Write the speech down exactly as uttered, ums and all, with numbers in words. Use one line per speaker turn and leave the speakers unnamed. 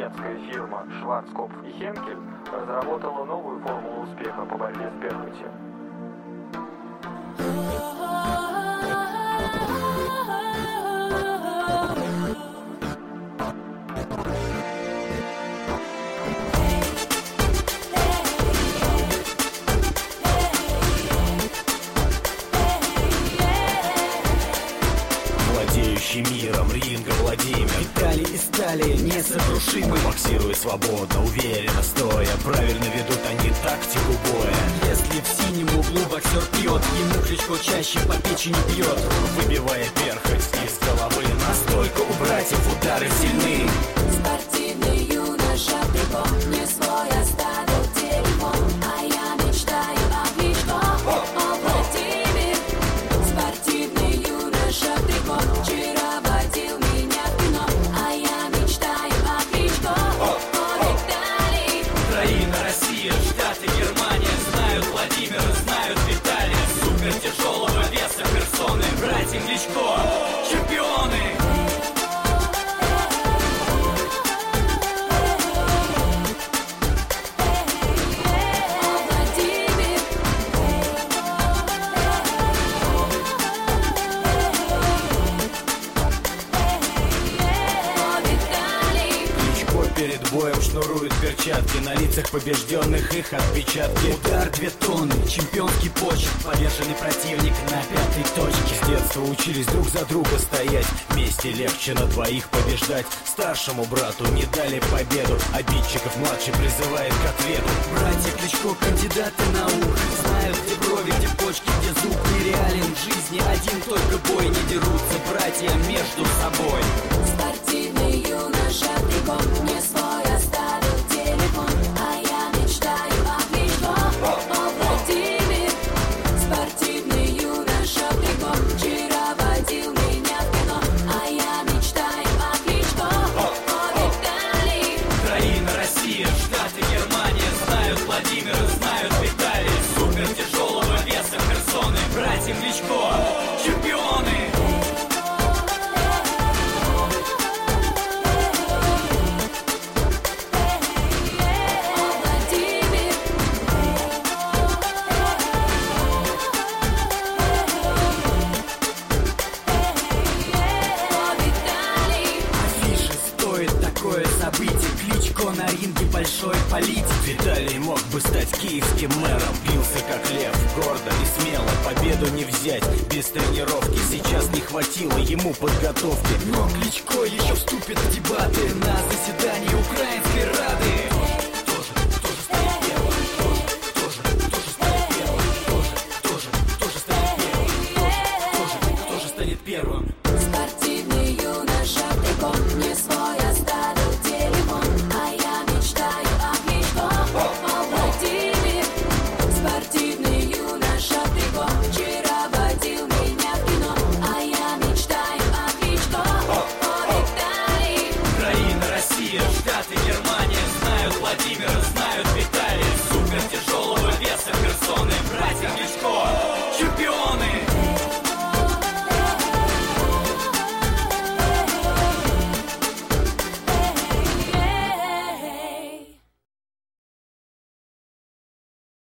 немецкая фирма Schwarzkopf и Henkel разработала новую формулу успеха по борьбе с перхотью.
Владеющий миром ринга Владимир.
Виталий и стали несокрушимы.
Боксируя свободно, уверенно стоя, правильно ведут они тактику боя.
Если в синем углу боксер пьет, ему Кличко чаще по печени бьет,
выбивая перхоть из головы. Настолько у братьев удары сильны.
Спортивный юноша Кличко не свой оставил телефон, а я мечтаю о Кличко. О, Владимир, спортивный юноша Кличко вчера водил меня в кино, а я мечтаю о Кличко. О, Виталий.
Украина, Россия, Штаты, Германия знают Владимира, знают Виталия. Супер тяжелого веса персоны, братья Кличко, чемпионы. Перед боем шнуруют перчатки, на лицах побежденных их отпечатки.
Удар две тонны, чемпионский почерк, поверженный противник на пятой точке.
С детства учились друг за друга стоять, вместе легче на двоих побеждать. Старшему брату не дали победу, обидчиков младший призывает к ответу.
Братья Кличко кандидаты наук, знают, где брови, где почки, где зуб. Нереален в жизни один только бой, не дерутся братья между собой.
Спортивный юноша Кличко не свой оставил телефон, а я мечтаю о Кличко. О, Владимир, спортивный юноша Кличко вчера водил меня в кино, а я мечтаю о Кличко. О, Виталий.
Украина, Россия, Штаты, Германия знают Владимира, знают Виталия. Супер тяжелого веса персоны, братья Кличко, чемпионы.
Кличко на ринге большой политик.
Виталий мог бы стать киевским мэром. Бился как лев, гордо и смело. Победу не взять без тренировки. Сейчас не хватило ему подготовки.
Но Кличко еще вступит в дебаты на заседании Украинской Рады. Тоже, тоже станет первым. Тоже, тоже, тоже станет первым. Тоже, тоже, тоже станет первым. Тоже, тоже станет первым.
Спортивный юноша Кличко не свой оставил телефон, а я мечтаю о Кличко. О, Владимир, спортивный юноша Кличко вчера водил меня в кино, а я мечтаю о Кличко. О, Виталий.
Украина, Россия, Штаты, Германия знают Владимира, знают